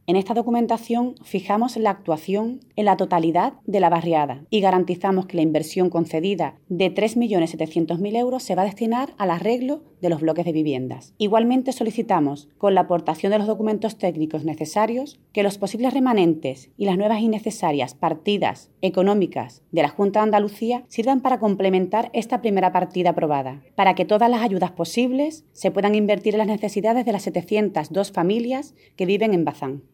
En esta documentación fijamos la actuación en la totalidad de la barriada y garantizamos que la inversión concedida de 3.700.000 euros se va a destinar al arreglo de los bloques de viviendas. Igualmente solicitamos, con la aportación de los documentos técnicos necesarios, que los posibles remanentes y las nuevas innecesarias partidas económicas de la Junta de Andalucía sirvan para complementar esta primera partida aprobada, para que todas las ayudas posibles se puedan invertir en las necesidades de las 702 familias que viven en Bazán.